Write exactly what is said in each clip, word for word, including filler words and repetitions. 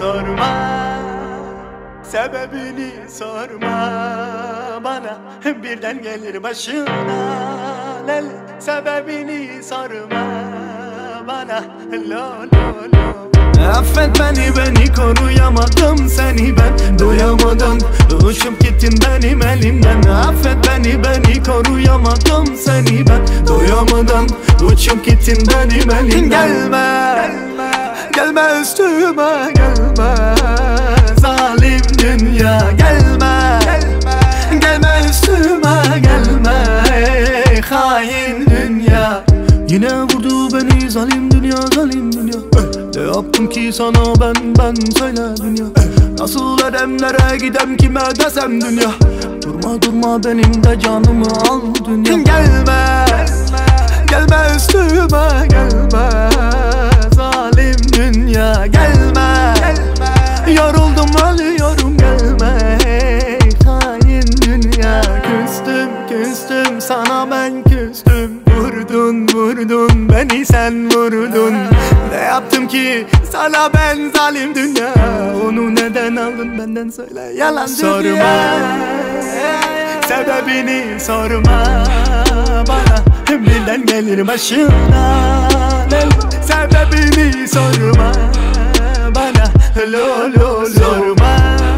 sorma, sebebini sorma bana. Birden gelir başına lel, sebebini sorma bana. Lo lo lo. Affet beni, beni koruyamadım, seni ben doyamadım. Uçup gittin benim elimden. Affet beni, beni koruyamadım, seni ben doyamadım. Uçup gittin benim elimden. Gelme, gelme, gelme üstüme, gelme zalim dünya. Gelme, gelme, gelme üstüme, gelme ey hain dünya. Yine vurdu beni zalim dünya, zalim dünya. Ne yaptım ki sana ben, ben söyle dünya. Nasıl edemlere gidem, kime desem dünya. Durma durma benim de canımı al dünya. Gelme, gelme üstüme, gelme zalim dünya. Gelme, yoruldum ölüyorum, gelme hey hain dünya. Küstüm küstüm sana ben küstüm. Vurdun vurdun beni sen vurdun. Ne yaptım ki sana ben zalim dünya. Onu neden aldın benden söyle yalan sorma dünya. Sebebini sorma bana. Birden gelir başına sebebini sorma bana. Lo lo lo. Sorma,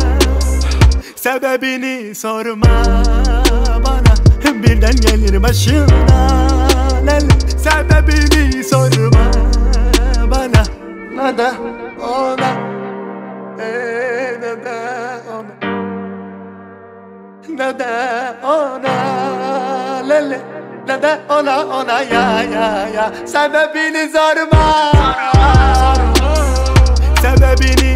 sebebini sorma bana. Birden gelir başına sebebini sorma bana. Ne de ona, ee, ne de ona, ne de ona lele, ne de ona ona ya ya ya. Sebebini sorma, sebebini